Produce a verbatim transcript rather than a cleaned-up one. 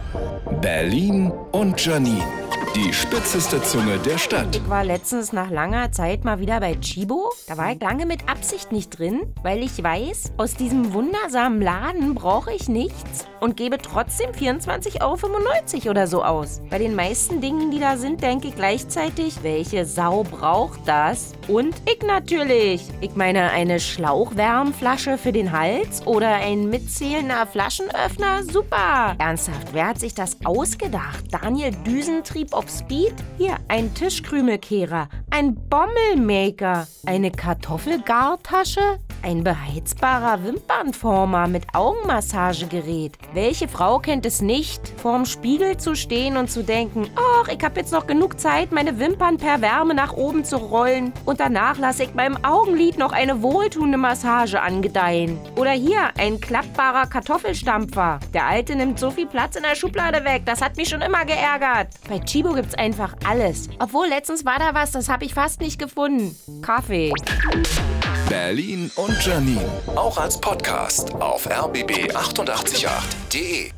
Berlin und Janine, die spitzeste Zunge der Stadt. Ich war letztens nach langer Zeit mal wieder bei Tchibo. Da war ich lange mit Absicht nicht drin, weil ich weiß, aus diesem wundersamen Laden brauche ich nichts und gebe trotzdem vierundzwanzig Euro fünfundneunzig oder so aus. Bei den meisten Dingen, die da sind, denke ich gleichzeitig, welche Sau braucht das? Und ich natürlich. Ich meine, eine Schlauchwärmflasche für den Hals oder ein mitzählender Flaschenöffner? Super. Ernsthaft, wer hat sich das ausgedacht? Daniel Düsentrieb auf Speed? Hier, ein Tischkrümelkehrer, ein Bommelmaker, eine Kartoffelgartasche, ein beheizbarer Wimpernformer mit Augenmassagegerät. Welche Frau kennt es nicht, vorm Spiegel zu stehen und zu denken, ach, ich hab jetzt noch genug Zeit, meine Wimpern per Wärme nach oben zu rollen und danach lasse ich meinem Augenlid noch eine wohltuende Massage angedeihen. Oder hier, ein klappbarer Kartoffelstampfer. Der alte nimmt so viel Platz in der Schublade weg, das hat mich schon immer geärgert. Bei Tchibo gibt's einfach alles. Obwohl, letztens war da was, das hab ich fast nicht gefunden. Kaffee. Berlin und Janine, auch als Podcast auf r b b acht acht acht punkt de.